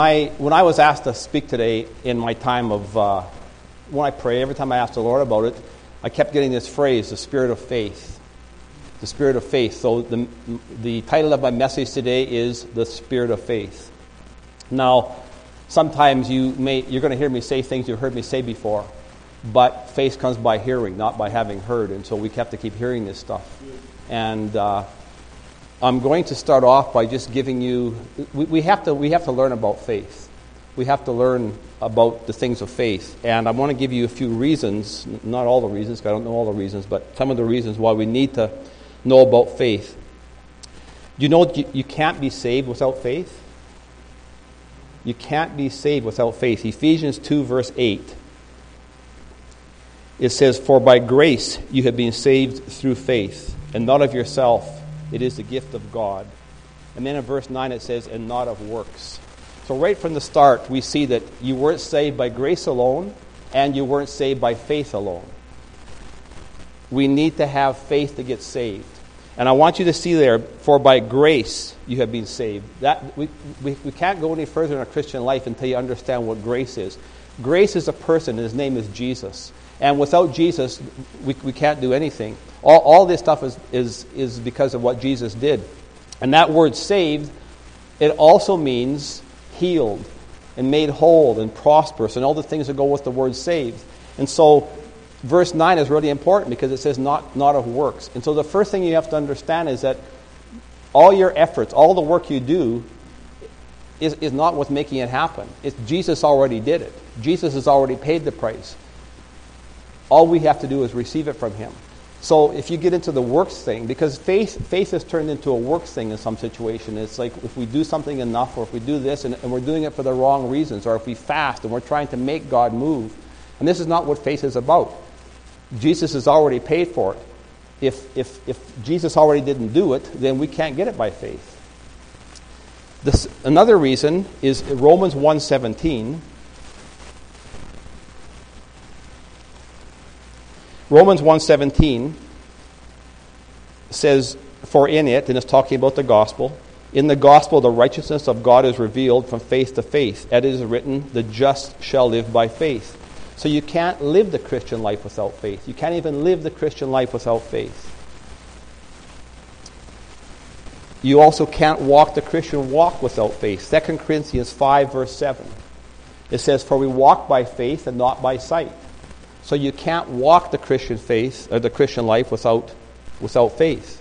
When I was asked to speak today in my time of, when I pray, every time I asked the Lord about it, I kept getting this phrase, the spirit of faith. The spirit of faith. So the title of my message today is the spirit of faith. Now, sometimes you're going to hear me say things you've heard me say before, but faith comes by hearing, not by having heard, and so we have to keep hearing this stuff. And I'm going to start off by just giving you. We have to learn about faith. We have to learn about the things of faith, and I want to give you a few reasons. Not all the reasons, 'cause I don't know all the reasons, but some of the reasons why we need to know about faith. You know you can't be saved without faith. You can't be saved without faith. Ephesians 2 verse 8. It says, "For by grace you have been saved through faith, and not of yourself. It is the gift of God." And then in verse 9 it says, "and not of works." So right from the start we see that you weren't saved by grace alone, and you weren't saved by faith alone. We need to have faith to get saved. And I want you to see there, "for by grace you have been saved." That we can't go any further in our Christian life until you understand what grace is. Grace is a person, and his name is Jesus. And without Jesus, we can't do anything. All this stuff is because of what Jesus did. And that word saved, it also means healed and made whole and prosperous and all the things that go with the word saved. And so verse 9 is really important because it says not of works. And so the first thing you have to understand is that all your efforts, all the work you do is not what's making it happen. It's Jesus already did it. Jesus has already paid the price. All we have to do is receive it from him. So if you get into the works thing, because faith is turned into a works thing in some situation. It's like if we do something enough, or if we do this and we're doing it for the wrong reasons, or if we fast and we're trying to make God move. And this is not what faith is about. Jesus has already paid for it. If Jesus already didn't do it, then we can't get it by faith. Another reason is Romans 1:17. Romans 1:17 says, "For in it," and it's talking about the gospel, "in the gospel the righteousness of God is revealed from faith to faith. As it is written, the just shall live by faith." So you can't live the Christian life without faith. You can't even live the Christian life without faith. You also can't walk the Christian walk without faith. 2 Corinthians 5 verse 7. It says, "For we walk by faith and not by sight." So you can't walk the Christian faith or the Christian life without faith.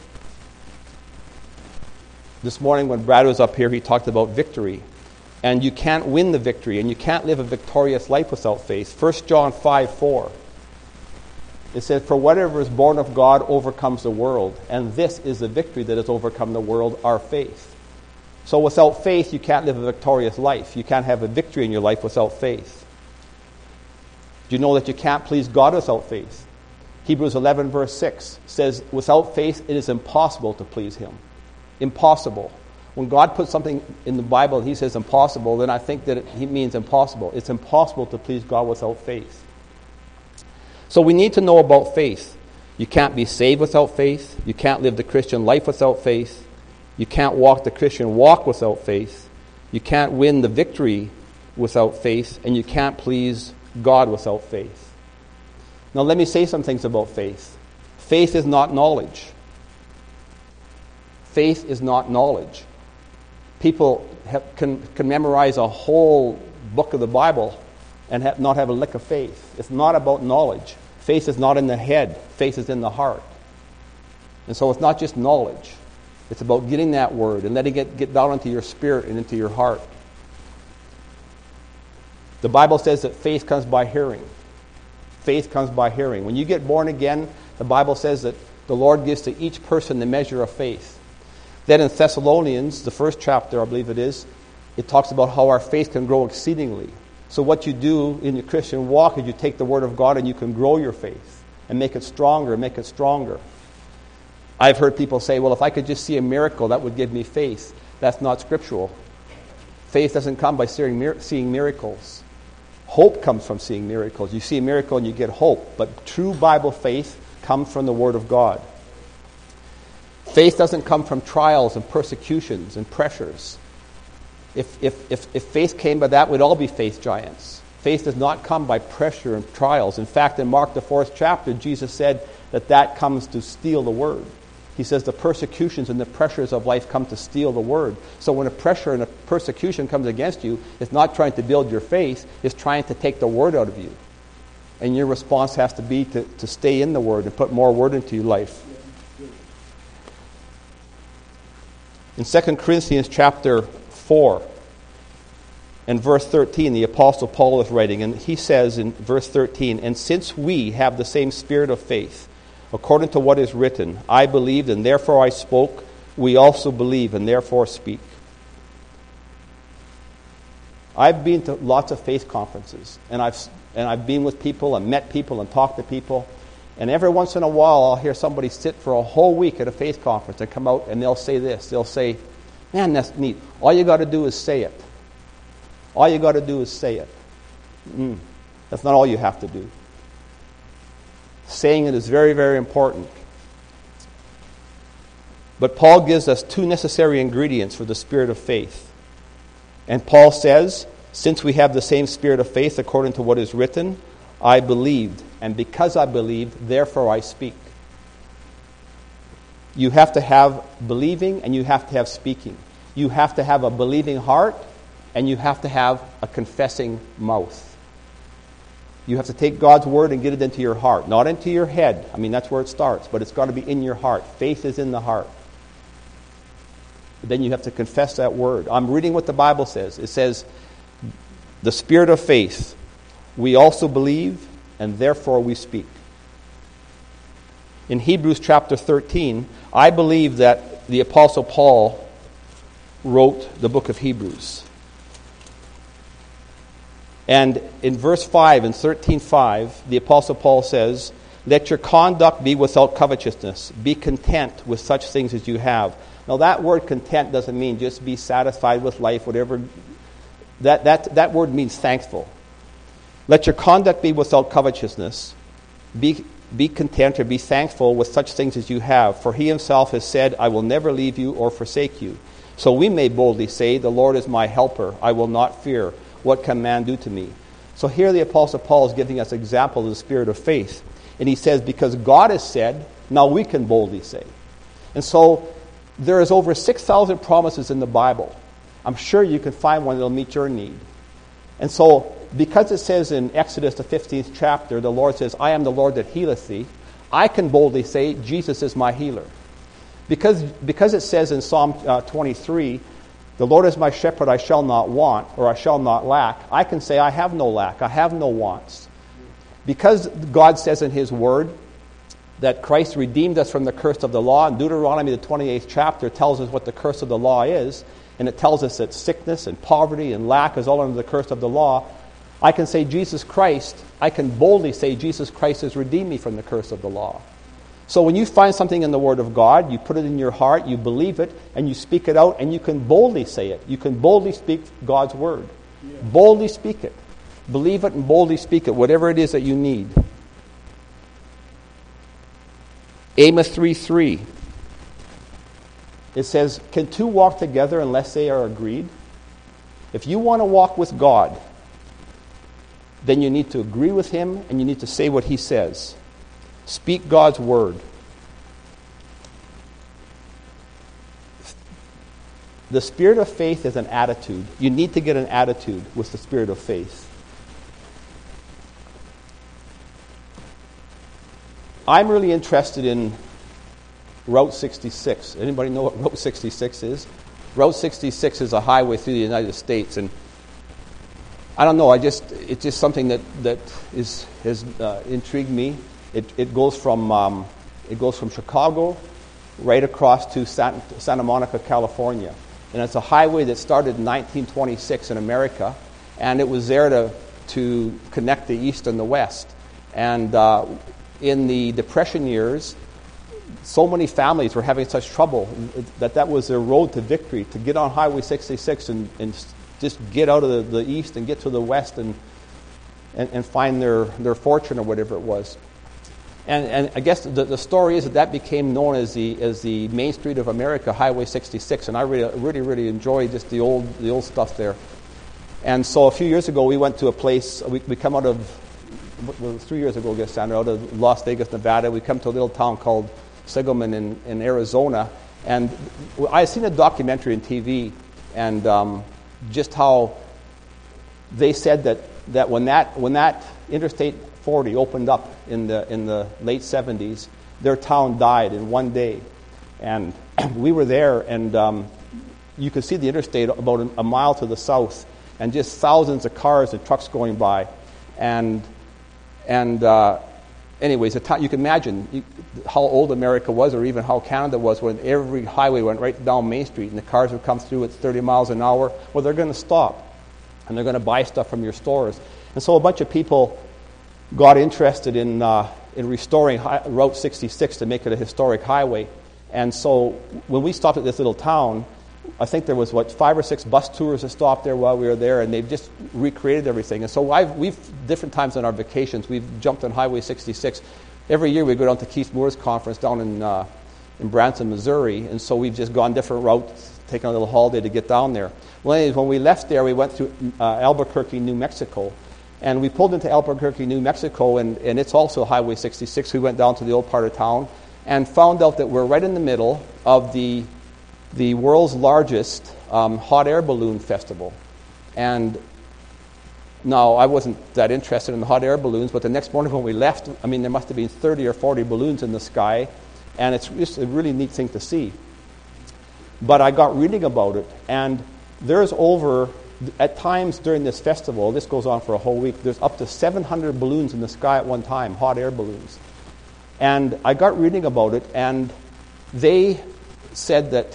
This morning when Brad was up here, he talked about victory. And you can't win the victory, and you can't live a victorious life without faith. 1 John 5:4. It says, "For whatever is born of God overcomes the world, and this is the victory that has overcome the world, our faith." So without faith, you can't live a victorious life. You can't have a victory in your life without faith. Do you know that you can't please God without faith? Hebrews 11 verse 6 says, "Without faith it is impossible to please him." Impossible. When God puts something in the Bible and he says impossible, then I think that he means impossible. It's impossible to please God without faith. So we need to know about faith. You can't be saved without faith. You can't live the Christian life without faith. You can't walk the Christian walk without faith. You can't win the victory without faith. And you can't please God without faith. Now let me say some things about faith. Faith is not knowledge. Faith is not knowledge. People can memorize a whole book of the Bible and not have a lick of faith. It's not about knowledge. Faith is not in the head. Faith is in the heart. And so it's not just knowledge. It's about getting that word and letting it get down into your spirit and into your heart. The Bible says that faith comes by hearing. Faith comes by hearing. When you get born again, the Bible says that the Lord gives to each person the measure of faith. Then in Thessalonians, the first chapter, I believe it is, it talks about how our faith can grow exceedingly. So what you do in your Christian walk is you take the Word of God and you can grow your faith and make it stronger and make it stronger. I've heard people say, well, if I could just see a miracle, that would give me faith. That's not scriptural. Faith doesn't come by seeing miracles. Hope comes from seeing miracles. You see a miracle and you get hope. But true Bible faith comes from the Word of God. Faith doesn't come from trials and persecutions and pressures. If faith came by that, we'd all be faith giants. Faith does not come by pressure and trials. In fact, in Mark the 4th chapter, Jesus said that comes to steal the word. He says the persecutions and the pressures of life come to steal the word. So when a pressure and a persecution comes against you, it's not trying to build your faith, it's trying to take the word out of you. And your response has to be to stay in the word and put more word into your life. In 2 Corinthians chapter 4 and verse 13, the Apostle Paul is writing, and he says in verse 13, "And since we have the same spirit of faith, according to what is written, I believed and therefore I spoke, we also believe and therefore speak." I've been to lots of faith conferences, and I've been with people and met people and talked to people, and every once in a while I'll hear somebody sit for a whole week at a faith conference and come out and they'll say this. They'll say, "Man, that's neat. All you got to do is say it. All you got to do is say it." That's not all you have to do. Saying it is very, very important. But Paul gives us two necessary ingredients for the spirit of faith. And Paul says, since we have the same spirit of faith according to what is written, I believed, and because I believed, therefore I speak. You have to have believing and you have to have speaking. You have to have a believing heart and you have to have a confessing mouth. You have to take God's word and get it into your heart, not into your head. I mean, that's where it starts, but it's got to be in your heart. Faith is in the heart. But then you have to confess that word. I'm reading what the Bible says. It says, the spirit of faith, we also believe, and therefore we speak. In Hebrews chapter 13, I believe that the Apostle Paul wrote the book of Hebrews. And in verse 5, in 13:5, the Apostle Paul says, "Let your conduct be without covetousness. Be content with such things as you have." Now that word content doesn't mean just be satisfied with life, whatever. That word means thankful. Let your conduct be without covetousness. Be content or be thankful with such things as you have. For he himself has said, "I will never leave you or forsake you." So we may boldly say, "The Lord is my helper. I will not fear. What can man do to me?" So here the Apostle Paul is giving us an example of the spirit of faith. And he says, because God has said, now we can boldly say. And so there is over 6,000 promises in the Bible. I'm sure you can find one that will meet your need. And so because it says in Exodus the 15th chapter, the Lord says, "I am the Lord that healeth thee," I can boldly say, Jesus is my healer. Because it says in Psalm 23, "The Lord is my shepherd, I shall not want," or "I shall not lack," I can say, I have no lack, I have no wants. Because God says in his word that Christ redeemed us from the curse of the law, and Deuteronomy the 28th chapter tells us what the curse of the law is, and it tells us that sickness and poverty and lack is all under the curse of the law, I can say Jesus Christ, I can boldly say Jesus Christ has redeemed me from the curse of the law. So when you find something in the Word of God, you put it in your heart, you believe it, and you speak it out, and you can boldly say it. You can boldly speak God's Word. Yeah. Boldly speak it. Believe it and boldly speak it, whatever it is that you need. Amos 3:3. It says, "Can two walk together unless they are agreed?" If you want to walk with God, then you need to agree with him and you need to say what he says. Speak God's word. The spirit of faith is an attitude. You need to get an attitude with the spirit of faith. I'm really interested in Route 66. Anybody know what Route 66 is? Route 66 is a highway through the United States, and I don't know. It's just something that has intrigued me. It goes from Chicago right across to Santa Monica, California, and it's a highway that started in 1926 in America, and it was there to connect the East and the West. And in the Depression years, so many families were having such trouble that was their road to victory, to get on Highway 66 and just get out of the East and get to the West and find their fortune or whatever it was. And I guess the story is that became known as the Main Street of America, Highway 66, and I really enjoy just the old stuff there. And so a few years ago, we went to a place. We come out of 3 years ago, I guess, Sandra, out of Las Vegas, Nevada. We come to a little town called Sigelman in Arizona, and I had seen a documentary on TV, and just how they said that when that Interstate 40 opened up in the late 70s, their town died in one day. And we were there, and you could see the interstate about a mile to the south, and just thousands of cars and trucks going by. And anyways, you can imagine how old America was, or even how Canada was, when every highway went right down Main Street, and the cars would come through at 30 miles an hour. Well, they're going to stop, and they're going to buy stuff from your stores. And so a bunch of people got interested in restoring Route 66 to make it a historic highway. And so when we stopped at this little town, I think there was, 5 or 6 bus tours that stopped there while we were there, and they've just recreated everything. And so we've different times on our vacations, we've jumped on Highway 66. Every year we go down to Keith Moore's conference down in Branson, Missouri, and so we've just gone different routes, taken a little holiday to get down there. Well, anyways, when we left there, we went through Albuquerque, New Mexico. And we pulled into Albuquerque, New Mexico, and it's also Highway 66. We went down to the old part of town and found out that we're right in the middle of the world's largest hot air balloon festival. And now, I wasn't that interested in the hot air balloons, but the next morning when we left, there must have been 30 or 40 balloons in the sky, and it's just a really neat thing to see. But I got reading about it, and there's at times during this festival, this goes on for a whole week, there's up to 700 balloons in the sky at one time, hot air balloons. And I got reading about it, and they said that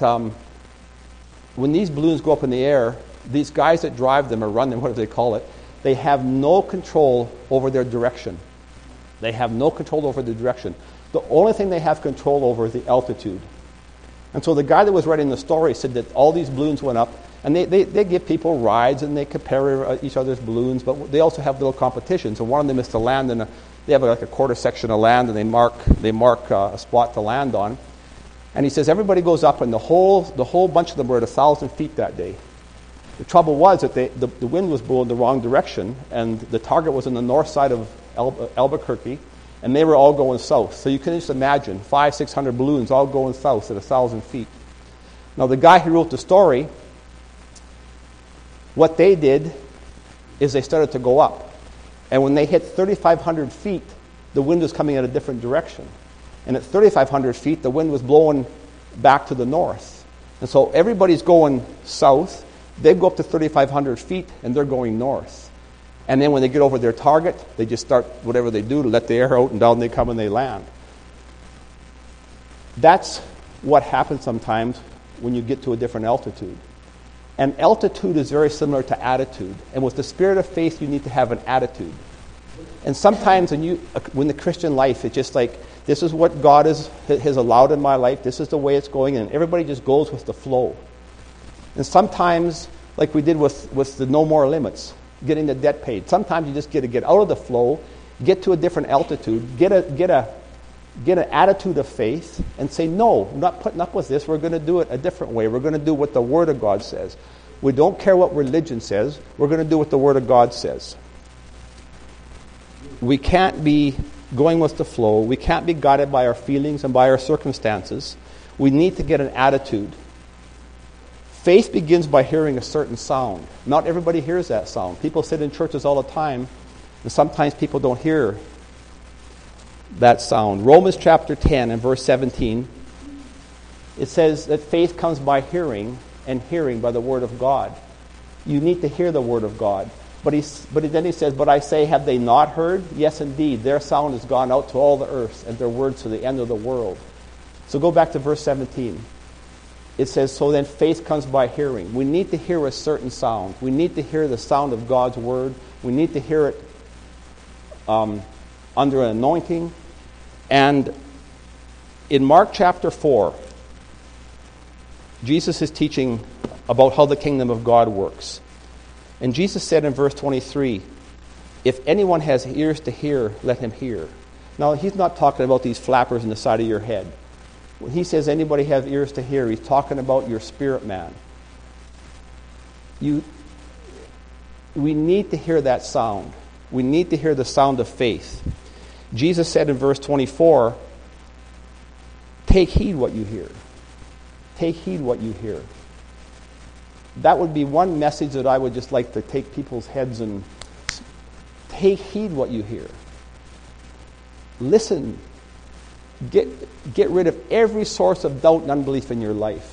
when these balloons go up in the air, these guys that drive them or run them, whatever they call it, they have no control over their direction. They have no control over the direction. The only thing they have control over is the altitude. And so the guy that was writing the story said that all these balloons went up, and they give people rides, and they compare each other's balloons, but they also have little competitions. And one of them is to land they have like a quarter section of land, and they mark a spot to land on. And he says everybody goes up, and the whole bunch of them were at 1,000 feet that day. The trouble was that the wind was blowing the wrong direction, and the target was on the north side of Albuquerque, and they were all going south. So you can just imagine 500-600 balloons all going south at 1,000 feet. Now the guy who wrote the story, what they did is they started to go up. And when they hit 3,500 feet, the wind was coming in a different direction. And at 3,500 feet, the wind was blowing back to the north. And so everybody's going south. They go up to 3,500 feet, and they're going north. And then when they get over their target, they just start whatever they do to let the air out, and down they come and they land. That's what happens sometimes when you get to a different altitude. And altitude is very similar to attitude. And with the spirit of faith, you need to have an attitude. And sometimes when the Christian life, it's just like, this is what God has allowed in my life. This is the way it's going. And everybody just goes with the flow. And sometimes, like we did with the No More Limits, getting the debt paid. Sometimes you just get to get out of the flow, get to a different altitude, get an attitude of faith, and say, no, we're not putting up with this. We're going to do it a different way. We're going to do what the Word of God says. We don't care what religion says. We're going to do what the Word of God says. We can't be going with the flow. We can't be guided by our feelings and by our circumstances. We need to get an attitude. Faith begins by hearing a certain sound. Not everybody hears that sound. People sit in churches all the time, and sometimes people don't hear that sound. Romans chapter 10 and verse 17, it says that faith comes by hearing, and hearing by the Word of God. You need to hear the Word of God. But then he says, but I say, have they not heard? Yes, indeed. Their sound has gone out to all the earth, and their words to the end of the world. So go back to verse 17. It says, so then faith comes by hearing. We need to hear a certain sound. We need to hear the sound of God's Word. We need to hear it under an anointing. And in Mark chapter 4, Jesus is teaching about how the kingdom of God works. And Jesus said in verse 23, if anyone has ears to hear, let him hear. Now, he's not talking about these flappers in the side of your head. When he says anybody has ears to hear, he's talking about your spirit man. We need to hear that sound. We need to hear the sound of faith. Jesus said in verse 24, take heed what you hear. Take heed what you hear. That would be one message that I would just like to take people's heads and take heed what you hear. Listen. Get rid of every source of doubt and unbelief in your life.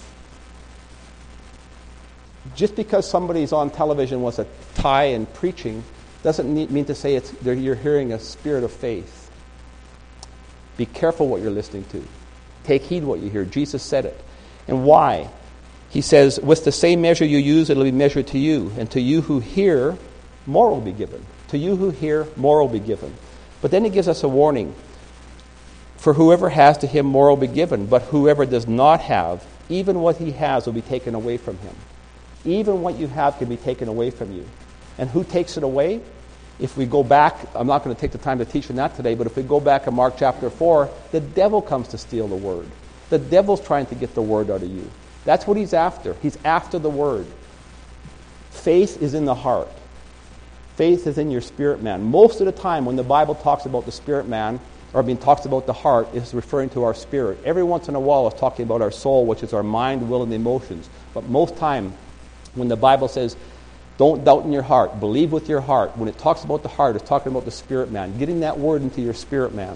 Just because somebody's on television with a tie and preaching doesn't mean to say you're hearing a spirit of faith. Be careful what you're listening to. Take heed what you hear. Jesus said it. And why? He says, with the same measure you use, it'll be measured to you. And to you who hear, more will be given. To you who hear, more will be given. But then he gives us a warning. For whoever has, to him more will be given. But whoever does not have, even what he has will be taken away from him. Even what you have can be taken away from you. And who takes it away? If we go back, I'm not going to take the time to teach on that today, but if we go back in Mark chapter 4, the devil comes to steal the word. The devil's trying to get the word out of you. That's what he's after. He's after the word. Faith is in the heart. Faith is in your spirit man. Most of the time when the Bible talks about the spirit man, talks about the heart, it's referring to our spirit. Every once in a while it's talking about our soul, which is our mind, will, and emotions. But most time when the Bible says, don't doubt in your heart, believe with your heart, when it talks about the heart, it's talking about the spirit man, getting that word into your spirit man.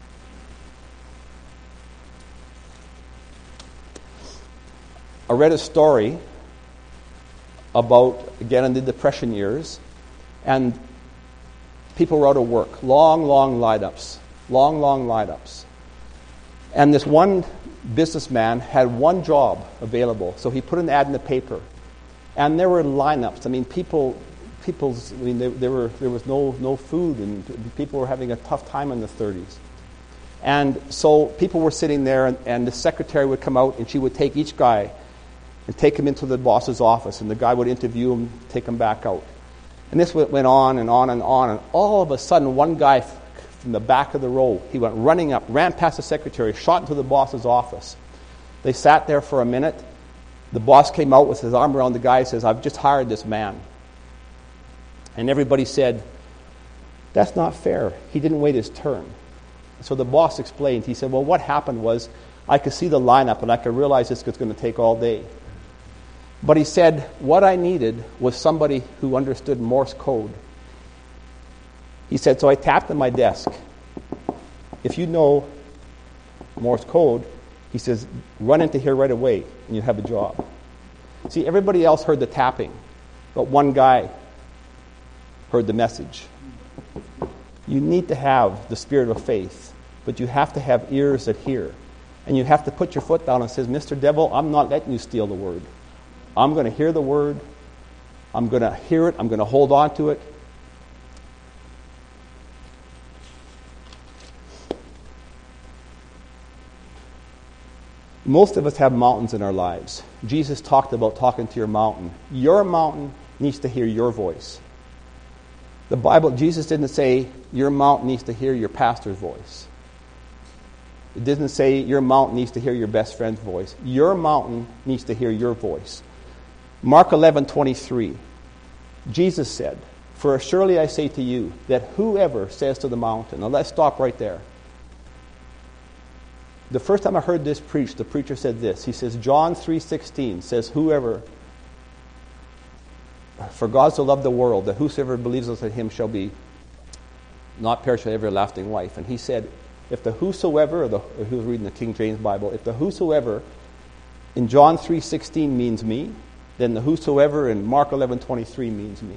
I read a story about, again, in the Depression years, and people were out of work. Long lineups. And this one businessman had one job available, so he put an ad in the paper. And there were lineups. There was no food, and people were having a tough time in the 30s. And so people were sitting there, and the secretary would come out, and she would take each guy and take him into the boss's office, and the guy would interview him, take him back out. And this went on and on and on, and all of a sudden, one guy from the back of the row, he went running up, ran past the secretary, shot into the boss's office. They sat there for a minute. The boss came out with his arm around the guy and says, I've just hired this man. And everybody said, that's not fair. He didn't wait his turn. So the boss explained. He said, well, what happened was I could see the lineup and I could realize this was going to take all day. But he said, what I needed was somebody who understood Morse code. He said, so I tapped on my desk. If you know Morse code, he says, run into here right away and you have a job. See, everybody else heard the tapping, but one guy heard the message. You need to have the spirit of faith, but you have to have ears that hear. And you have to put your foot down and say, Mr. Devil, I'm not letting you steal the word. I'm going to hear the word. I'm going to hear it. I'm going to hold on to it. Most of us have mountains in our lives. Jesus talked about talking to your mountain. Your mountain needs to hear your voice. The Bible, Jesus didn't say your mountain needs to hear your pastor's voice. It didn't say your mountain needs to hear your best friend's voice. Your mountain needs to hear your voice. Mark 11:23. Jesus said, for surely I say to you that whoever says to the mountain, now let's stop right there. The first time I heard this preached, the preacher said this. He says, John 3:16 says, whoever, for God so loved the world, that whosoever believes in him shall be not perish but everlasting life. And he said, if the whosoever, who was reading the King James Bible, if the whosoever in John 3:16 means me, then the whosoever in Mark 11:23 means me.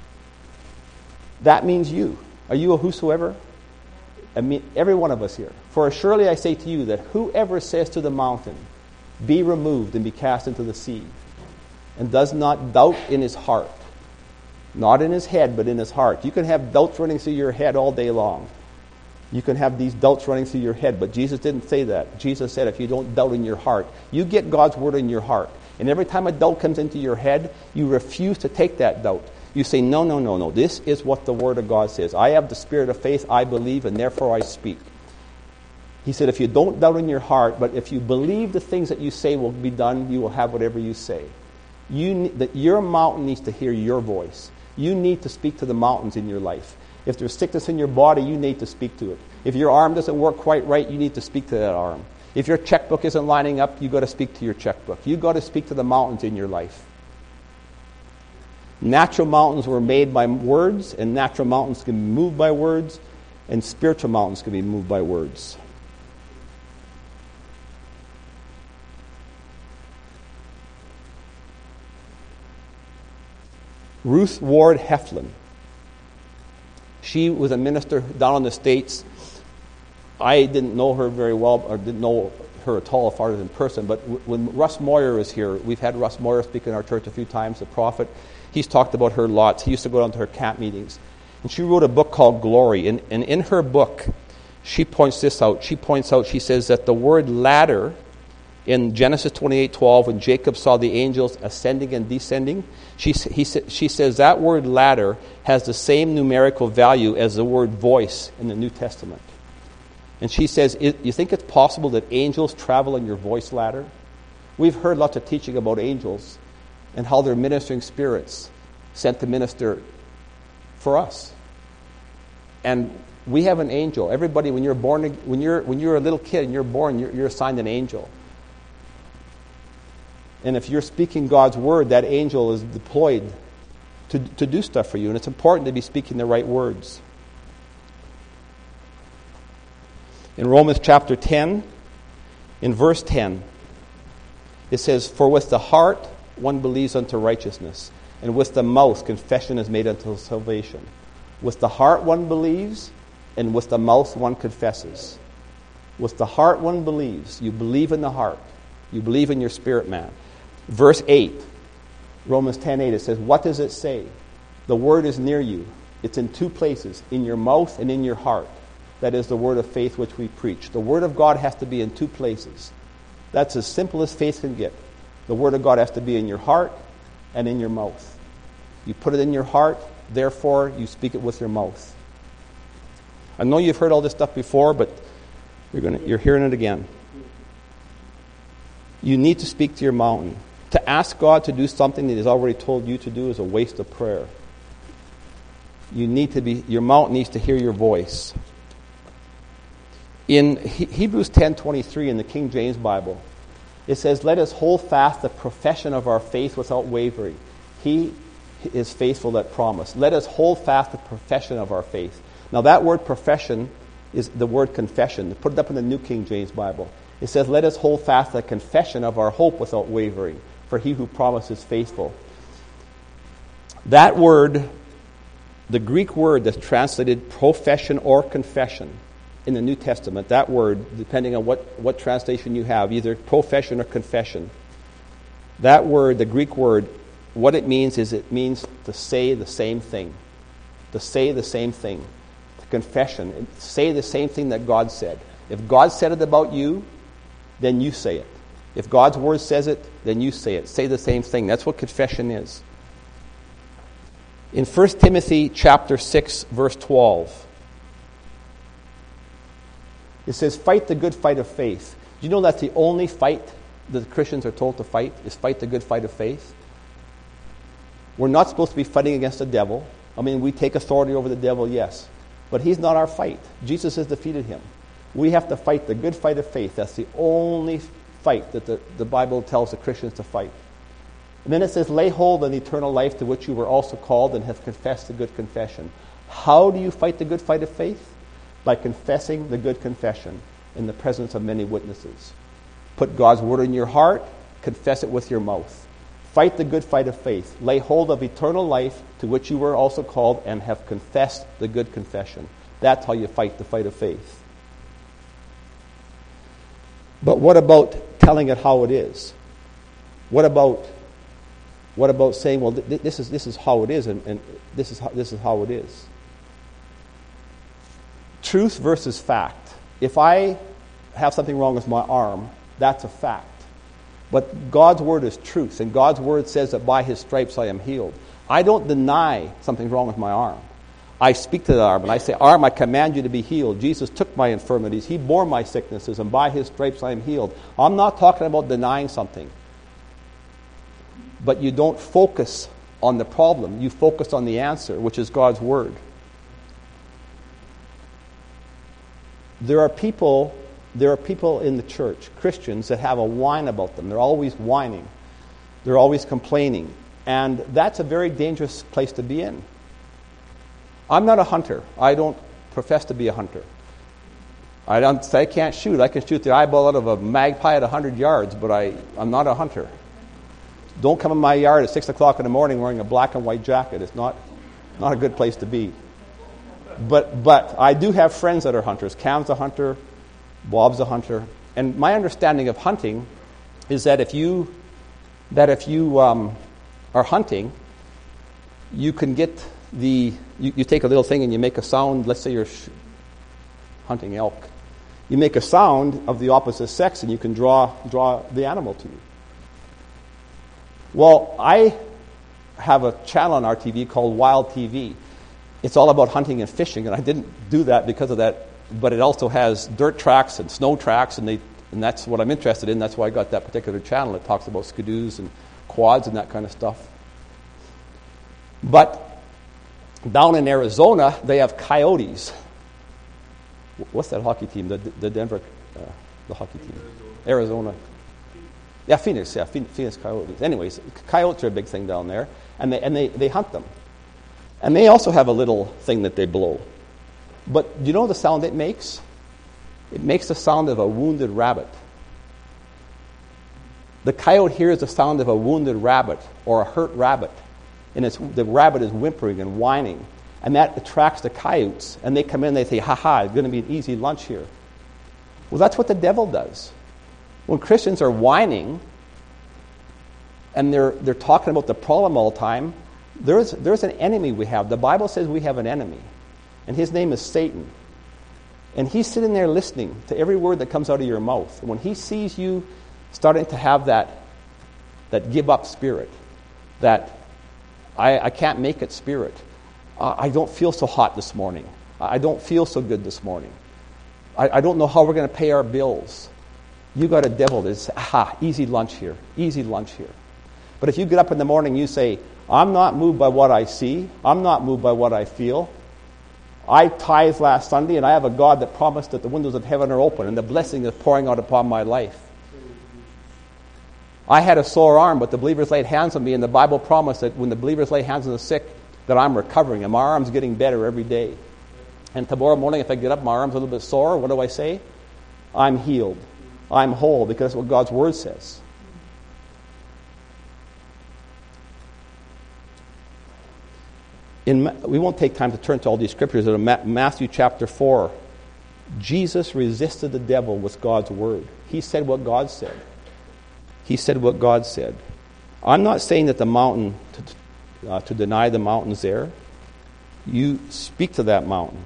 That means you. Are you a whosoever? I mean, every one of us here. For surely I say to you that whoever says to the mountain, be removed and be cast into the sea, and does not doubt in his heart, not in his head, but in his heart. You can have doubts running through your head all day long. You can have these doubts running through your head, but Jesus didn't say that. Jesus said if you don't doubt in your heart, you get God's word in your heart. And every time a doubt comes into your head, you refuse to take that doubt. You say, no, no, no, no. This is what the Word of God says. I have the spirit of faith, I believe, and therefore I speak. He said, if you don't doubt in your heart, but if you believe the things that you say will be done, you will have whatever you say. Your mountain needs to hear your voice. You need to speak to the mountains in your life. If there's sickness in your body, you need to speak to it. If your arm doesn't work quite right, you need to speak to that arm. If your checkbook isn't lining up, you've got to speak to your checkbook. You've got to speak to the mountains in your life. Natural mountains were made by words, and natural mountains can be moved by words, and spiritual mountains can be moved by words. Ruth Ward Heflin. She was a minister down in the States. I didn't know her very well, or didn't know her at all as far as in person, but when Russ Moyer was here, we've had Russ Moyer speak in our church a few times, the prophet. He's talked about her lots. He used to go down to her camp meetings. And she wrote a book called Glory. And in her book, she points this out. She says that the word ladder in Genesis 28:12, when Jacob saw the angels ascending and descending, she says that word ladder has the same numerical value as the word voice in the New Testament. And she says, you think it's possible that angels travel in your voice ladder? We've heard lots of teaching about angels and how they're ministering spirits sent to minister for us. And we have an angel. Everybody, when you're born, when you're a little kid and you're born, you're assigned an angel. And if you're speaking God's word, that angel is deployed to do stuff for you. And it's important to be speaking the right words. In Romans chapter 10, in verse 10, it says, "For with the heart one believes unto righteousness, and with the mouth confession is made unto salvation." With the heart one believes, and with the mouth one confesses. With the heart one believes. You believe in the heart. You believe in your spirit man. Verse 8, Romans 10:8, it says, what does it say? The word is near you. It's in two places, in your mouth and in your heart. That is the word of faith which we preach. The word of God has to be in two places. That's as simple as faith can get. The word of God has to be in your heart and in your mouth. You put it in your heart, therefore you speak it with your mouth. I know you've heard all this stuff before, but you're hearing it again. You need to speak to your mountain. To ask God to do something that He's already told you to do is a waste of prayer. Your mountain needs to hear your voice. In Hebrews 10:23 in the King James Bible, it says, "Let us hold fast the profession of our faith without wavering. He is faithful that promised." Let us hold fast the profession of our faith. Now that word profession is the word confession. Put it up in the New King James Bible. It says, "Let us hold fast the confession of our hope without wavering, for he who promised is faithful." That word, the Greek word that's translated profession or confession in the New Testament, that word, depending on what translation you have, either profession or confession, that word, the Greek word, what it means is it means to say the same thing. To say the same thing. To confession. Say the same thing that God said. If God said it about you, then you say it. If God's word says it, then you say it. Say the same thing. That's what confession is. In 1 Timothy chapter 6, verse 12, it says, "Fight the good fight of faith." Do you know that's the only fight that Christians are told to fight, is fight the good fight of faith? We're not supposed to be fighting against the devil. I mean, we take authority over the devil, yes. But he's not our fight. Jesus has defeated him. We have to fight the good fight of faith. That's the only fight that the Bible tells the Christians to fight. And then it says, "Lay hold on eternal life to which you were also called and have confessed the good confession." How do you fight the good fight of faith? By confessing the good confession in the presence of many witnesses. Put God's word in your heart, confess it with your mouth. Fight the good fight of faith. Lay hold of eternal life to which you were also called and have confessed the good confession. That's how you fight the fight of faith. But what about telling it how it is? What about saying, well, this is how it is, and this is how it is? Truth versus fact. If I have something wrong with my arm, that's a fact. But God's word is truth, and God's word says that by His stripes I am healed. I don't deny something's wrong with my arm. I speak to the arm and I say, arm, I command you to be healed. Jesus took my infirmities. He bore my sicknesses, and by his stripes I am healed. I'm not talking about denying something. But you don't focus on the problem. You focus on the answer, which is God's word. There are people in the church, Christians, that have a whine about them. They're always whining. They're always complaining. And that's a very dangerous place to be in. I'm not a hunter. I don't profess to be a hunter. I can't shoot. I can shoot the eyeball out of a magpie at 100 yards, but I'm not a hunter. Don't come in my yard at 6 o'clock in the morning wearing a black and white jacket. It's not a good place to be. But I do have friends that are hunters. Cam's a hunter. Bob's a hunter. And my understanding of hunting is that if you are hunting, you can get you take a little thing and you make a sound. Let's say you're hunting elk. You make a sound of the opposite sex and you can draw the animal to you. Well, I have a channel on our TV called Wild TV. It's all about hunting and fishing, and I didn't do that because of that, but it also has dirt tracks and snow tracks, and that's what I'm interested in. That's why I got that particular channel. It talks about skidoos and quads and that kind of stuff. But down in Arizona, they have coyotes. What's that hockey team? The Denver, the hockey team. Arizona. Yeah, Phoenix. Yeah, Phoenix Coyotes. Anyways, coyotes are a big thing down there, and they hunt them. And they also have a little thing that they blow. But do you know the sound it makes? It makes the sound of a wounded rabbit. The coyote hears the sound of a wounded rabbit or a hurt rabbit, and the rabbit is whimpering and whining, and that attracts the coyotes, and they come in and they say, ha-ha, it's going to be an easy lunch here. Well, that's what the devil does. When Christians are whining and they're talking about the problem all the time, there's an enemy we have. The Bible says we have an enemy, and his name is Satan. And he's sitting there listening to every word that comes out of your mouth. And when he sees you starting to have that give up spirit, that I can't make it spirit, I don't feel so hot this morning, I don't feel so good this morning, I don't know how we're going to pay our bills. You got a devil that's, easy lunch here, easy lunch here. But if you get up in the morning and you say, I'm not moved by what I see, I'm not moved by what I feel. I tithed last Sunday, and I have a God that promised that the windows of heaven are open and the blessing is pouring out upon my life. I had a sore arm, but the believers laid hands on me, and the Bible promised that when the believers lay hands on the sick, that I'm recovering, and my arm's getting better every day. And tomorrow morning, if I get up, my arm's a little bit sore, what do I say? I'm healed. I'm whole, because that's what God's Word says. We won't take time to turn to all these scriptures. In Matthew chapter 4, Jesus resisted the devil with God's Word. He said what God said. He said what God said. I'm not saying that the mountain, to deny the mountain's there. You speak to that mountain.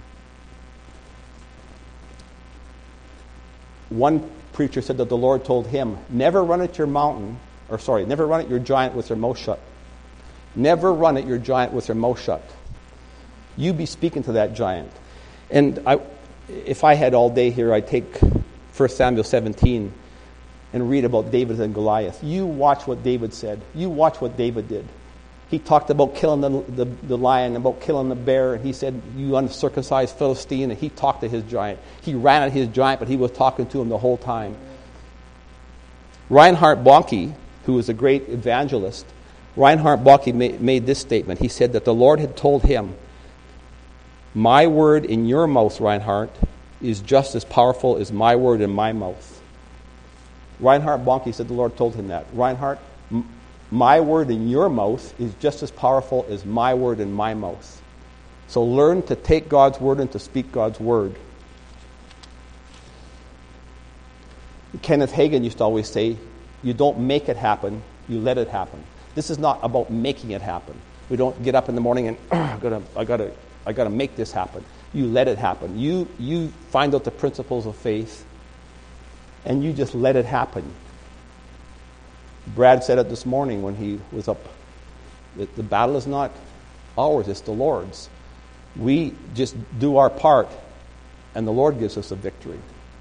One preacher said that the Lord told him, never run at your giant with your mouth shut. Never run at your giant with your mouth shut. You be speaking to that giant. And if I had all day here, I'd take 1 Samuel 17 and read about David and Goliath. You watch what David said. You watch what David did. He talked about killing the lion, about killing the bear, and he said, you uncircumcised Philistine, and he talked to his giant. He ran at his giant, but he was talking to him the whole time. Reinhard Bonnke, who was a great evangelist, Reinhard Bonnke made this statement. He said that the Lord had told him, my word in your mouth, Reinhard, is just as powerful as my word in my mouth. Reinhard Bonnke said the Lord told him that. Reinhard, my word in your mouth is just as powerful as my word in my mouth. So learn to take God's word and to speak God's word. Kenneth Hagin used to always say, you don't make it happen, you let it happen. This is not about making it happen. We don't get up in the morning and I gotta make this happen. You let it happen. You find out the principles of faith and you just let it happen. Brad said it this morning when he was up The battle is not ours, it's the Lord's. We just do our part, and the Lord gives us a victory.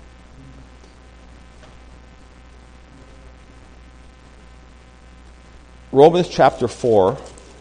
Romans chapter 4.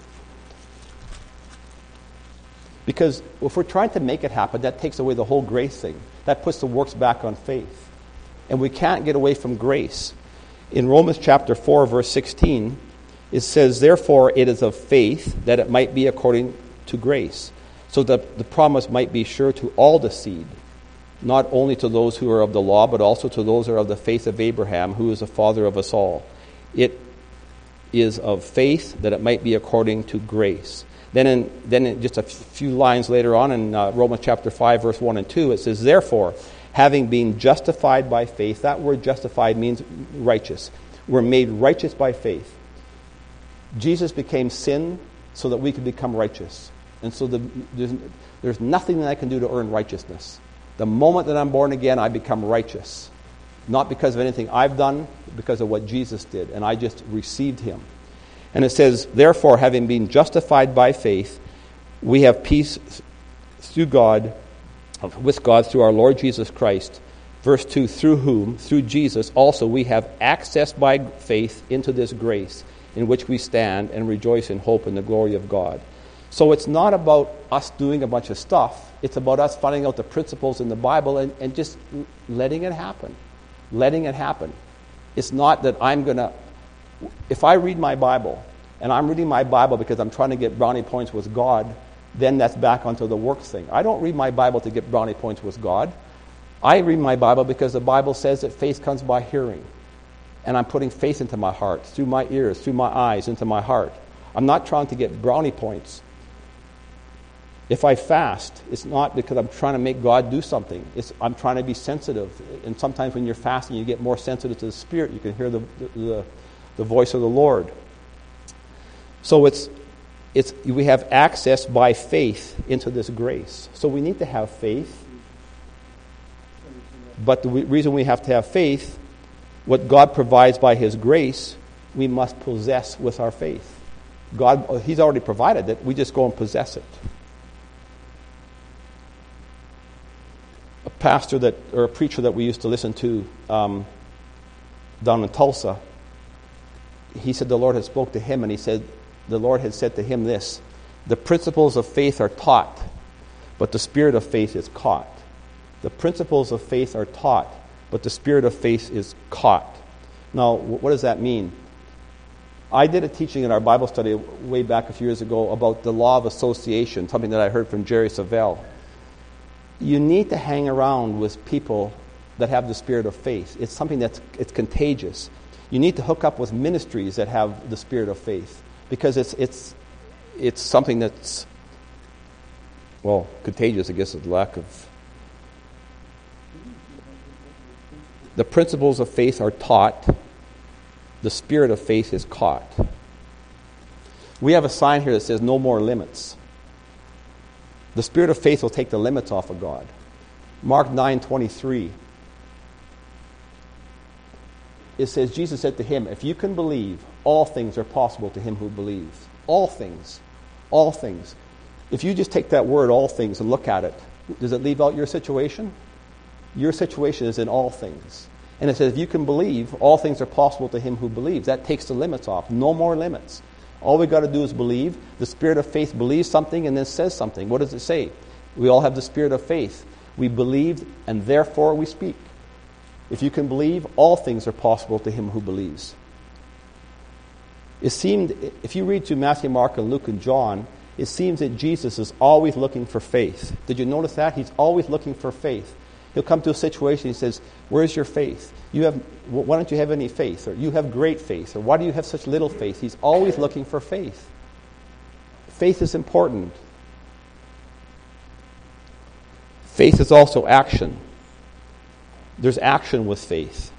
Because if we're trying to make it happen, that takes away the whole grace thing. That puts the works back on faith. And we can't get away from grace. In Romans chapter 4, verse 16, it says, "Therefore it is of faith, that it might be according to grace, so that the promise might be sure to all the seed, not only to those who are of the law, but also to those who are of the faith of Abraham, who is the father of us all. It is of faith, that it might be according to grace." Then in just a few lines later on in Romans chapter 5, verse 1 and 2, it says, "Therefore, having been justified by faith," that word justified means righteous. We're made righteous by faith. Jesus became sin so that we could become righteous. And so there's nothing that I can do to earn righteousness. The moment that I'm born again, I become righteous. Not because of anything I've done, but because of what Jesus did. And I just received him. And it says, "Therefore, having been justified by faith, we have peace through God, with God through our Lord Jesus Christ." Verse 2, "Through whom, through Jesus, also we have access by faith into this grace, in which we stand and rejoice in hope in the glory of God." So it's not about us doing a bunch of stuff. It's about us finding out the principles in the Bible and just letting it happen. Letting it happen. It's not that I'm going to... If I read my Bible, and I'm reading my Bible because I'm trying to get brownie points with God, then that's back onto the works thing. I don't read my Bible to get brownie points with God. I read my Bible because the Bible says that faith comes by hearing. And I'm putting faith into my heart, through my ears, through my eyes, into my heart. I'm not trying to get brownie points. If I fast, it's not because I'm trying to make God do something. I'm trying to be sensitive. And sometimes when you're fasting, you get more sensitive to the Spirit. You can hear the voice of the Lord. So we have access by faith into this grace. So we need to have faith. But the reason we have to have faith, what God provides by his grace, we must possess with our faith. God, he's already provided it. We just go and possess it. A pastor or a preacher that we used to listen to down in Tulsa, he said the Lord had spoke to him, and he said the Lord had said to him this: "The principles of faith are taught, but the spirit of faith is caught." The principles of faith are taught, but the spirit of faith is caught. Now, what does that mean? I did a teaching in our Bible study way back a few years ago about the law of association, something that I heard from Jerry Savelle. You need to hang around with people that have the spirit of faith. It's something it's contagious. You need to hook up with ministries that have the spirit of faith, because it's something that's, well, contagious, I guess, is the lack of... The principles of faith are taught. The spirit of faith is caught. We have a sign here that says no more limits. The spirit of faith will take the limits off of God. Mark 9:23. It says, Jesus said to him, "If you can believe, all things are possible to him who believes." All things. All things. If you just take that word, all things, and look at it, does it leave out your situation? Your situation is in all things. And it says, if you can believe, all things are possible to him who believes. That takes the limits off. No more limits. All we got to do is believe. The spirit of faith believes something and then says something. What does it say? We all have the spirit of faith. We believe, and therefore we speak. If you can believe, all things are possible to him who believes. It seemed, if you read through Matthew, Mark, and Luke, and John, it seems that Jesus is always looking for faith. Did you notice that? He's always looking for faith. He'll come to a situation, he says, "Where's your faith? Why don't you have any faith?" Or, "You have great faith." Or, "Why do you have such little faith?" He's always looking for faith. Faith is important. Faith is also action. There's action with faith.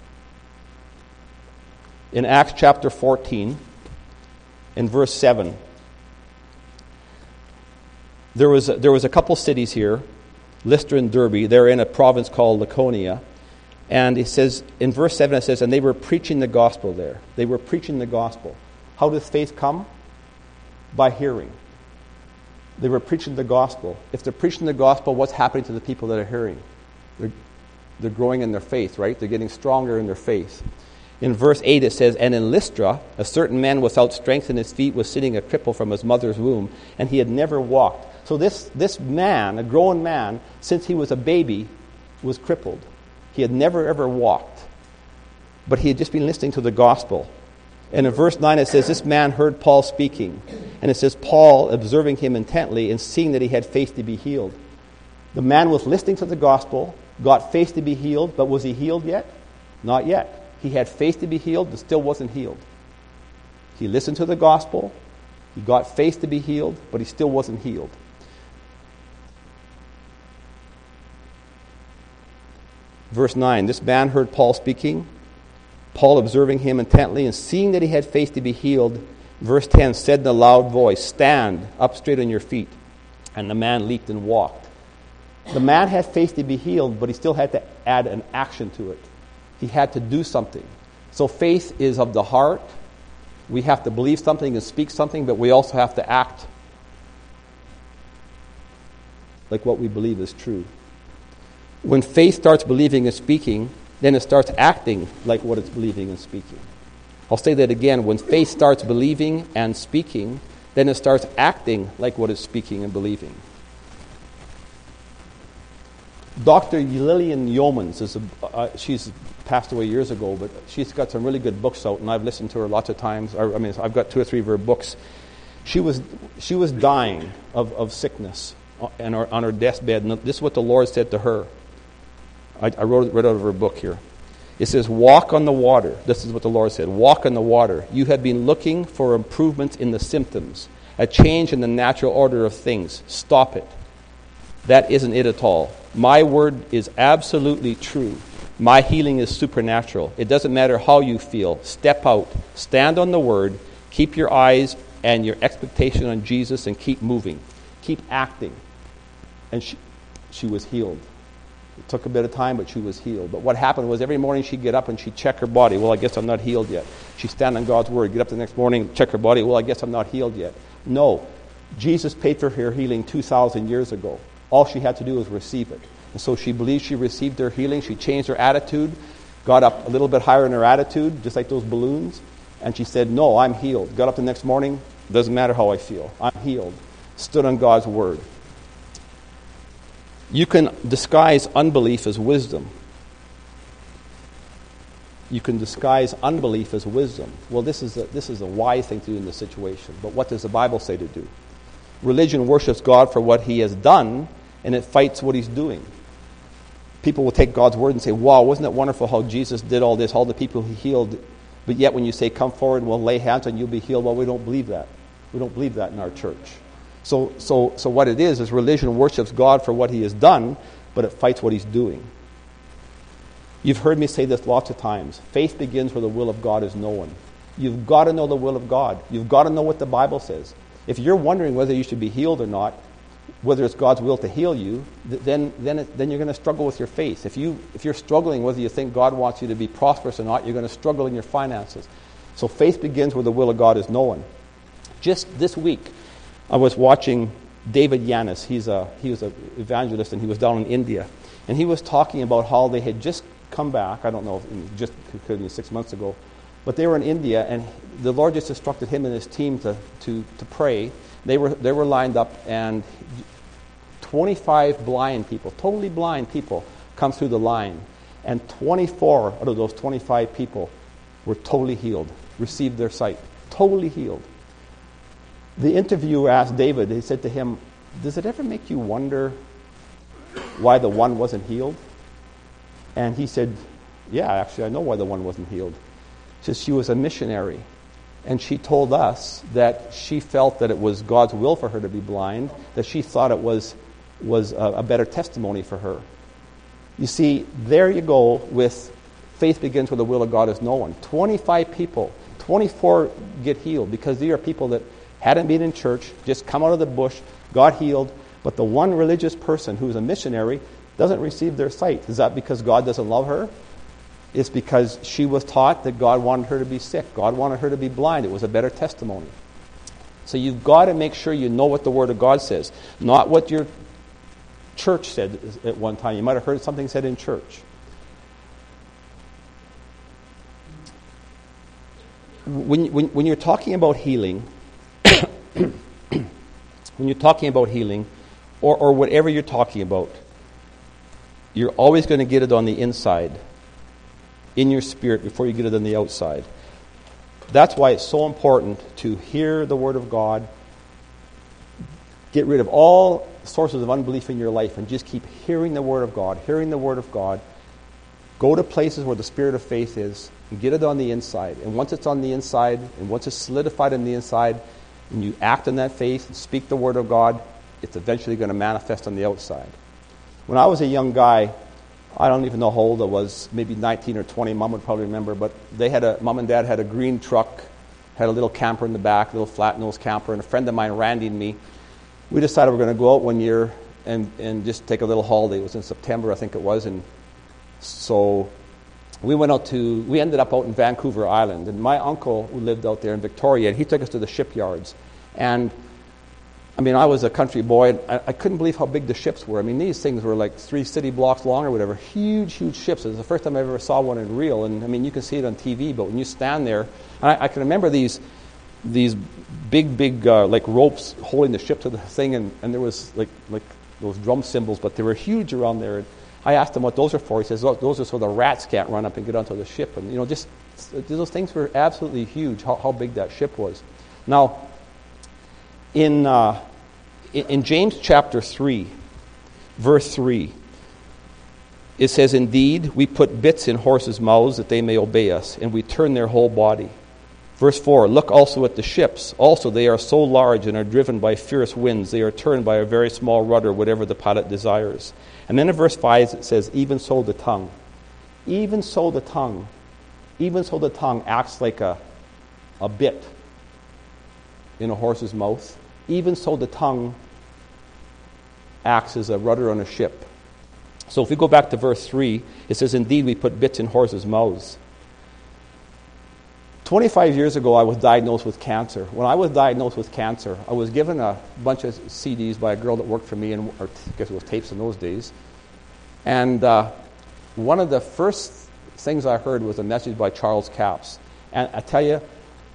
In Acts chapter 14, in verse 7, there was a couple cities here, Lystra and Derbe. They're in a province called Lycaonia. And it says, in verse 7 it says, "And they were preaching the gospel there." They were preaching the gospel. How does faith come? By hearing. They were preaching the gospel. If they're preaching the gospel, what's happening to the people that are hearing? They're growing in their faith, right? They're getting stronger in their faith. In verse 8 it says, "And in Lystra, a certain man without strength in his feet was sitting a cripple from his mother's womb, and he had never walked." So this man, a grown man, since he was a baby, was crippled. He had never ever walked. But he had just been listening to the gospel. And in verse 9 it says, "This man heard Paul speaking." And it says, "Paul, observing him intently and seeing that he had faith to be healed." The man was listening to the gospel, got faith to be healed, but was he healed yet? Not yet. He had faith to be healed, but still wasn't healed. He listened to the gospel, he got faith to be healed, but he still wasn't healed. Verse 9, "This man heard Paul speaking, Paul observing him intently and seeing that he had faith to be healed." Verse 10 said in a loud voice, "Stand up straight on your feet." And the man leaped and walked. The man had faith to be healed, but he still had to add an action to it. He had to do something. So faith is of the heart. We have to believe something and speak something, but we also have to act like what we believe is true. When faith starts believing and speaking, then it starts acting like what it's believing and speaking. I'll say that again. When faith starts believing and speaking, then it starts acting like what it's speaking and believing. Dr. Lillian Yeomans, she's passed away years ago, but she's got some really good books out, and I've listened to her lots of times. I've got 2 or 3 of her books. She was dying of sickness on her deathbed, and this is what the Lord said to her. I read out of her book here. It says, "Walk on the water." This is what the Lord said. "Walk on the water. You have been looking for improvements in the symptoms, a change in the natural order of things. Stop it. That isn't it at all. My word is absolutely true. My healing is supernatural. It doesn't matter how you feel. Step out. Stand on the word. Keep your eyes and your expectation on Jesus and keep moving. Keep acting." And she was healed. It took a bit of time, but she was healed. But what happened was every morning she'd get up and she'd check her body. Well, I guess I'm not healed yet. She'd stand on God's word. Get up the next morning, check her body. Well, I guess I'm not healed yet. No. Jesus paid for her healing 2,000 years ago. All she had to do was receive it. And so she believed she received her healing. She changed her attitude, got up a little bit higher in her attitude, just like those balloons. And she said, "No, I'm healed." Got up the next morning, doesn't matter how I feel. I'm healed. Stood on God's word. You can disguise unbelief as wisdom. You can disguise unbelief as wisdom. Well, this is a wise thing to do in this situation. But what does the Bible say to do? Religion worships God for what he has done, and it fights what he's doing. People will take God's word and say, "Wow, wasn't it wonderful how Jesus did all this, all the people he healed?" But yet when you say, "Come forward and we'll lay hands on you, you'll be healed," well, we don't believe that. We don't believe that in our church. So what it is religion worships God for what he has done, but it fights what he's doing. You've heard me say this lots of times. Faith begins where the will of God is known. You've got to know the will of God. You've got to know what the Bible says. If you're wondering whether you should be healed or not, whether it's God's will to heal you, then you're going to struggle with your faith. If you're struggling whether you think God wants you to be prosperous or not, you're going to struggle in your finances. So faith begins where the will of God is known. Just this week, I was watching David Yanis. He was an evangelist, and he was down in India. And he was talking about how they had just come back. I don't know, just could be 6 months ago. But they were in India, and the Lord just instructed him and his team to pray. They were lined up, and 25 blind people, totally blind people, come through the line. And 24 out of those 25 people were totally healed, received their sight, totally healed. The interviewer asked David, he said to him, "Does it ever make you wonder why the one wasn't healed?" And he said, "Yeah, actually, I know why the one wasn't healed." He says she was a missionary, and she told us that she felt that it was God's will for her to be blind, that she thought it was a better testimony for her. You see, there you go with faith begins where the will of God is known. 25 people, 24 get healed because they are people that hadn't been in church, just come out of the bush, got healed, but the one religious person who's a missionary doesn't receive their sight. Is that because God doesn't love her? It's because she was taught that God wanted her to be sick. God wanted her to be blind. It was a better testimony. So you've got to make sure you know what the Word of God says, not what your church said at one time. You might have heard something said in church. When you're talking about healing, when you're talking about healing, or whatever you're talking about, you're always going to get it on the inside, in your spirit, before you get it on the outside. That's why it's so important to hear the Word of God, get rid of all sources of unbelief in your life, and just keep hearing the Word of God, hearing the Word of God. Go to places where the Spirit of faith is, and get it on the inside. And once it's on the inside, and once it's solidified on the inside, and you act in that faith and speak the Word of God, it's eventually going to manifest on the outside. When I was a young guy, I don't even know how old I was, maybe 19 or 20, Mom would probably remember, but Mom and Dad had a green truck, had a little camper in the back, a little flat-nosed camper, and a friend of mine, Randy, and me, we decided we were going to go out one year and just take a little holiday. It was in September, I think it was, and so we ended up out in Vancouver Island, and my uncle who lived out there in Victoria, and he took us to the shipyards. And I mean, I was a country boy, and I couldn't believe how big the ships were. I mean, these things were like 3 city blocks long or whatever. Huge, huge ships. It was the first time I ever saw one in real. And I mean, you can see it on TV, but when you stand there, and I can remember these big like ropes holding the ship to the thing, and there was like those drum cymbals, but they were huge around there. And I asked him what those are for. He says, those are so the rats can't run up and get onto the ship. And just those things were absolutely huge. How big that ship was. Now, in James chapter 3, verse 3, it says, "Indeed, we put bits in horses' mouths that they may obey us, and we turn their whole body." Verse 4, "Look also at the ships. Also they are so large and are driven by fierce winds. They are turned by a very small rudder, whatever the pilot desires." And then in verse 5 it says, "Even so the tongue." Even so the tongue acts like a bit in a horse's mouth. Even so the tongue acts as a rudder on a ship. So if we go back to verse 3, it says, "Indeed, we put bits in horses' mouths." 25 years ago, I was diagnosed with cancer. When I was diagnosed with cancer, I was given a bunch of CDs by a girl that worked for me, or I guess it was tapes in those days. And one of the first things I heard was a message by Charles Capps. And I tell you,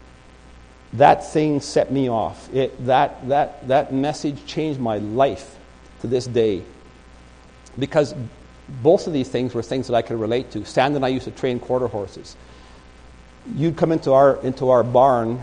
that thing set me off. That message changed my life to this day. Because both of these things were things that I could relate to. Sand and I used to train quarter horses. You'd come into our barn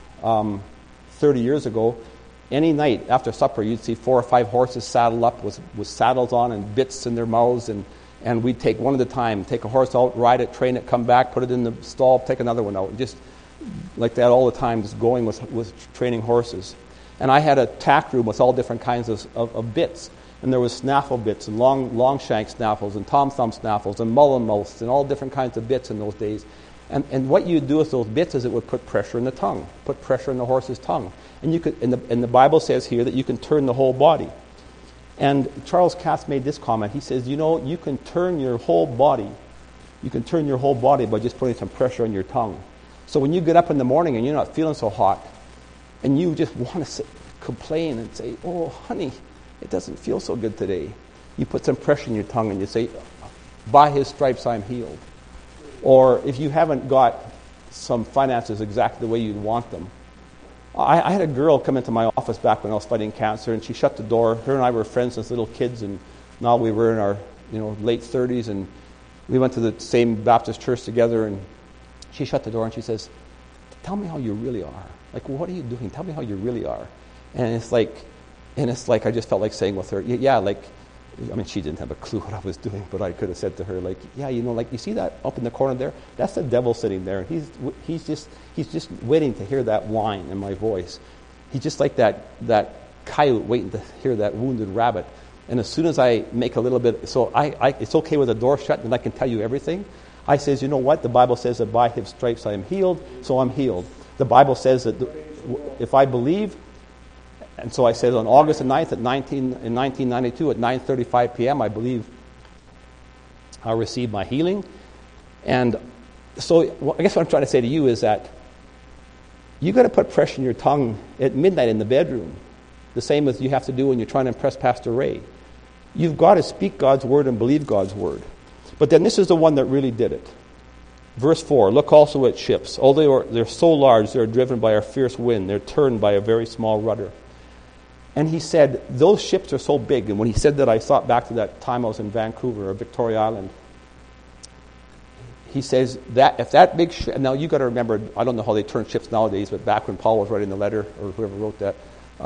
30 years ago. Any night after supper, you'd see 4 or 5 horses saddled up with saddles on and bits in their mouths, and we'd take one at a time, take a horse out, ride it, train it, come back, put it in the stall, take another one out, and just like that all the time, just going with training horses. And I had a tack room with all different kinds of bits. And there was snaffle bits and long shank snaffles and tom thumb snaffles and mullen mouths and all different kinds of bits in those days. And what you do with those bits is it would put pressure in the tongue, put pressure in the horse's tongue. And you could, and the Bible says here that you can turn the whole body. And Charles Capps made this comment. He says, you can turn your whole body. You can turn your whole body by just putting some pressure on your tongue. So when you get up in the morning and you're not feeling so hot, and you just want to complain and say, "Oh, honey, it doesn't feel so good today," you put some pressure in your tongue and you say, "By His stripes I'm healed." Or if you haven't got some finances exactly the way you'd want them. I had a girl come into my office back when I was fighting cancer, and she shut the door. Her and I were friends since little kids, and now we were in our late 30s, and we went to the same Baptist church together, and she shut the door and she says, "Tell me how you really are. Like, what are you doing? Tell me how you really are." And it's like I just felt like saying with her, yeah, like, I mean, she didn't have a clue what I was doing, but I could have said to her, like, yeah, like, you see that up in the corner there? That's the devil sitting there. He's just waiting to hear that whine in my voice. He's just like that coyote waiting to hear that wounded rabbit. And as soon as I make a little bit, so I it's okay with the door shut and I can tell you everything. I says, you know what? The Bible says that by His stripes I am healed, so I'm healed. The Bible says that if I believe, and so I said on August the 9th in 1992 at 9:35 p.m., I believe I'll receive my healing. And so I guess what I'm trying to say to you is that You got to put pressure in your tongue at midnight in the bedroom. The same as you have to do when you're trying to impress Pastor Ray. You've got to speak God's word and believe God's word. But then this is the one that really did it. Verse 4, look also at ships. Although they're so large, they're driven by a fierce wind. They're turned by a very small rudder. And he said, those ships are so big. And when he said that, I thought back to that time I was in Vancouver or Victoria Island. He says that if that big ship, now you got to remember, I don't know how they turn ships nowadays, but back when Paul was writing the letter, or whoever wrote that,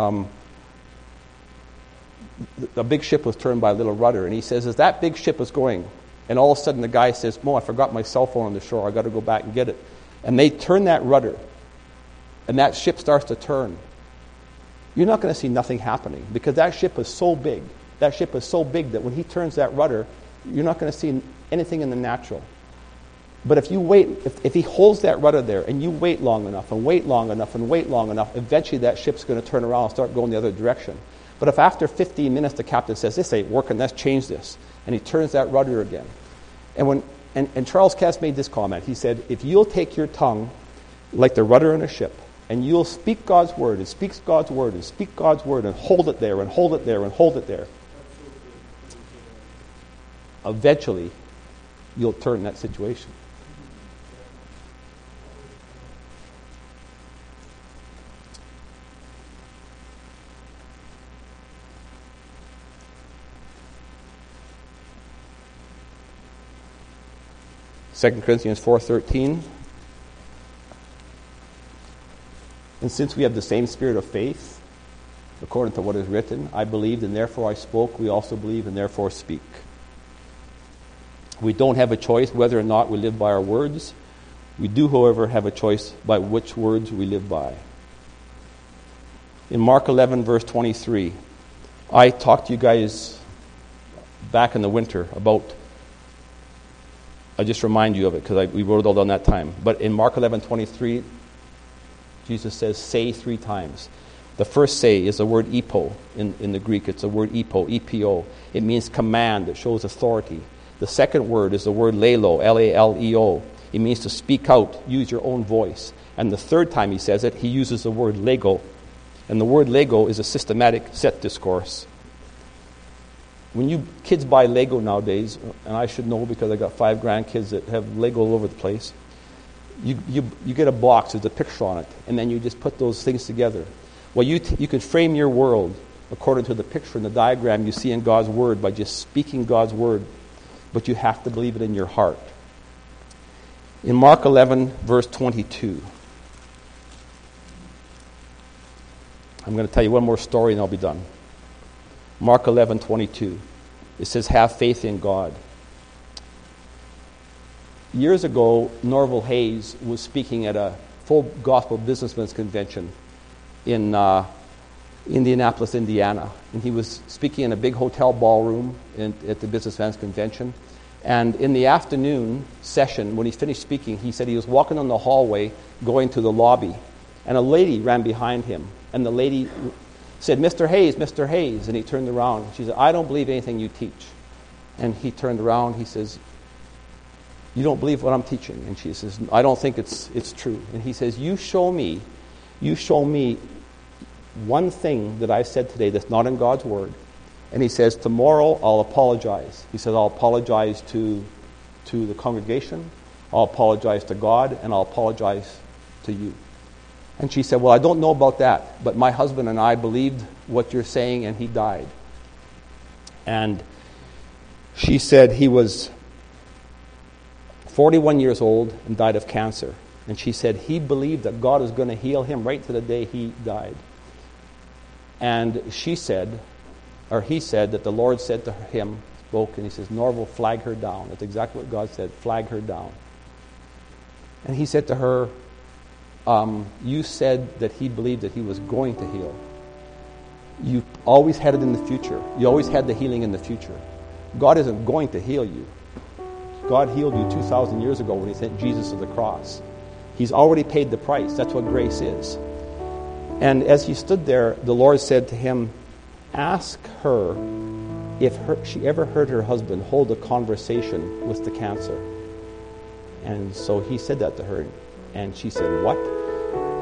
the big ship was turned by a little rudder. And he says, as that big ship is going, and all of a sudden the guy says, I forgot my cell phone on the shore. I got to go back and get it. And they turn that rudder, and that ship starts to turn. You're not going to see nothing happening because that ship is so big. That ship is so big that when he turns that rudder, you're not going to see anything in the natural. But if you wait, if he holds that rudder there and you wait long enough and wait long enough and wait long enough, eventually that ship's going to turn around and start going the other direction. But if after 15 minutes the captain says, this ain't working, let's change this, and he turns that rudder again. And Charles Cass made this comment. He said, if you'll take your tongue like the rudder in a ship, and you'll speak God's word, and speak God's word, and speak God's word, and hold it there, and hold it there, and hold it there, eventually you'll turn that situation. Second Corinthians 4:13. And since we have the same spirit of faith, according to what is written, I believed and therefore I spoke, we also believe and therefore speak. We don't have a choice whether or not we live by our words. We do, however, have a choice by which words we live by. In Mark 11, verse 23, I talked to you guys back in the winter about, I just remind you of it because we wrote it all down that time. But in Mark 11:23, Jesus says, say 3 times. The first say is the word epo in the Greek. It's the word epo, E-P-O. It means command. It shows authority. The second word is the word lelo, L-A-L-E-O. It means to speak out, use your own voice. And the third time he says it, he uses the word lego. And the word lego is a systematic set discourse. When you kids buy Lego nowadays, and I should know because I got 5 grandkids that have Lego all over the place, you get a box with a picture on it, and then you just put those things together. Well, you can frame your world according to the picture and the diagram you see in God's Word by just speaking God's Word, but you have to believe it in your heart. In Mark 11, verse 22, I'm going to tell you one more story and I'll be done. Mark 11:22. It says, have faith in God. Years ago, Norval Hayes was speaking at a full gospel businessmen's convention in Indianapolis, Indiana. And he was speaking in a big hotel ballroom at the businessmen's convention. And in the afternoon session, when he finished speaking, he said he was walking down the hallway going to the lobby. And a lady ran behind him. And the lady said, Mr. Hayes, Mr. Hayes. And he turned around. She said, I don't believe anything you teach. And he turned around. He says, you don't believe what I'm teaching? And she says, I don't think it's true. And he says, you show me one thing that I said today that's not in God's Word. And he says, tomorrow I'll apologize. He says, I'll apologize to the congregation, I'll apologize to God, and I'll apologize to you. And she said, well, I don't know about that, but my husband and I believed what you're saying, and he died. And she said he was 41 years old and died of cancer. And she said he believed that God was going to heal him right to the day he died. And he said that the Lord said to him, spoke, and he says, Norval, flag her down. That's exactly what God said, flag her down. And he said to her, you said that he believed that he was going to heal. You always had it in the future. You always had the healing in the future. God isn't going to heal you. God healed you 2,000 years ago when he sent Jesus to the cross. He's already paid the price. That's what grace is. And as he stood there, the Lord said to him, ask her if she ever heard her husband hold a conversation with the cancer. And so he said that to her. And she said, what?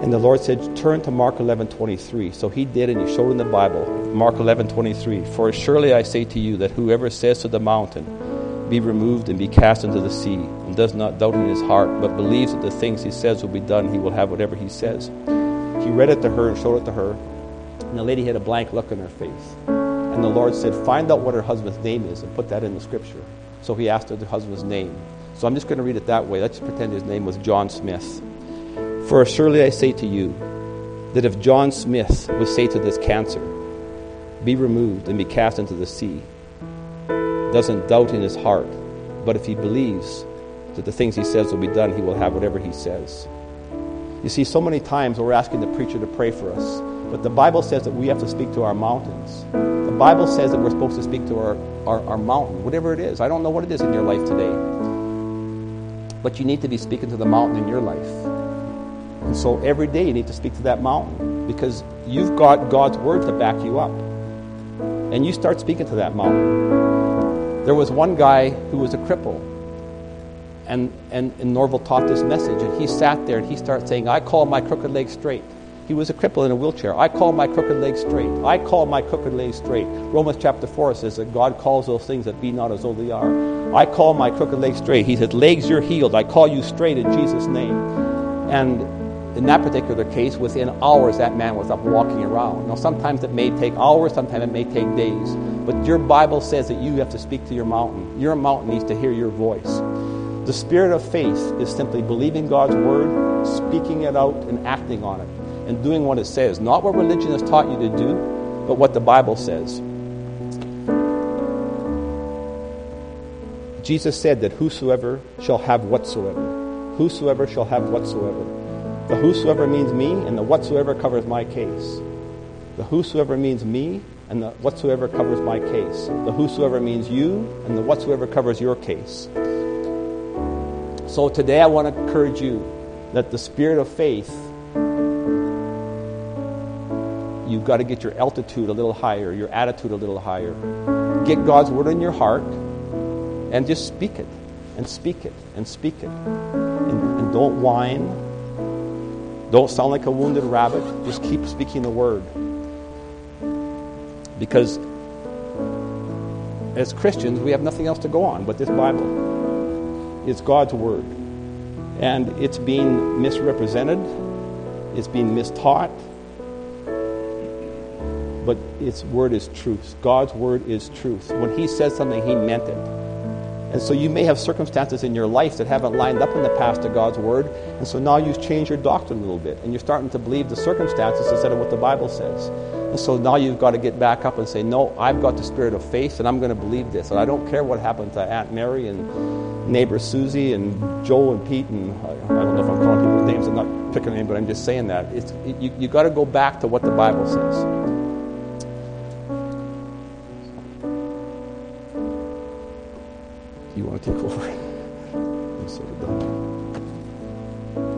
And the Lord said, turn to Mark 11:23. So he did, and he showed in the Bible, Mark 11:23. For surely I say to you that whoever says to the mountain, be removed and be cast into the sea, and does not doubt in his heart, but believes that the things he says will be done, he will have whatever he says. He read it to her and showed it to her, and the lady had a blank look on her face. And the Lord said, find out what her husband's name is and put that in the scripture. So he asked her the husband's name. So I'm just going to read it that way. Let's pretend his name was John Smith. For surely I say to you that if John Smith would say to this cancer, be removed and be cast into the sea, doesn't doubt in his heart, but if he believes that the things he says will be done, he will have whatever he says. You see, so many times we're asking the preacher to pray for us, but the Bible says that we have to speak to our mountains. The Bible says that we're supposed to speak to our mountain, whatever it is. I don't know what it is in your life today, but you need to be speaking to the mountain in your life. And so every day you need to speak to that mountain, because you've got God's word to back you up. And you start speaking to that mountain. There was one guy who was a cripple, and Norval taught this message, and he sat there and he started saying, I call my crooked leg straight. He was a cripple in a wheelchair. I call my crooked leg straight. I call my crooked leg straight. Romans chapter 4 says that God calls those things that be not as though they are. I call my crooked leg straight. He said, legs, you're healed. I call you straight in Jesus' name. And in that particular case, within hours, that man was up walking around. Now, sometimes it may take hours, sometimes it may take days. But your Bible says that you have to speak to your mountain. Your mountain needs to hear your voice. The spirit of faith is simply believing God's word, speaking it out, and acting on it, and doing what it says. Not what religion has taught you to do, but what the Bible says. Jesus said that whosoever shall have whatsoever. Whosoever shall have whatsoever. The whosoever means me, and the whatsoever covers my case. The whosoever means me, and the whatsoever covers my case. The whosoever means you, and the whatsoever covers your case. So today I want to encourage you that the spirit of faith, you've got to get your altitude a little higher, your attitude a little higher. Get God's word in your heart and just speak it, and speak it, and speak it. And don't whine. Don't sound like a wounded rabbit. Just keep speaking the word. Because as Christians, we have nothing else to go on but this Bible. It's God's word. And it's being misrepresented. It's being mistaught. But its word is truth. God's word is truth. When he says something, he meant it. And so you may have circumstances in your life that haven't lined up in the past to God's word. And so now you've changed your doctrine a little bit. And you're starting to believe the circumstances instead of what the Bible says. And so now you've got to get back up and say, no, I've got the spirit of faith and I'm going to believe this. And I don't care what happened to Aunt Mary and neighbor Susie and Joe and Pete. And I don't know if I'm calling people's names. I'm not picking a name, but I'm just saying that. You got to go back to what the Bible says. You want to take over? I'm sort of done.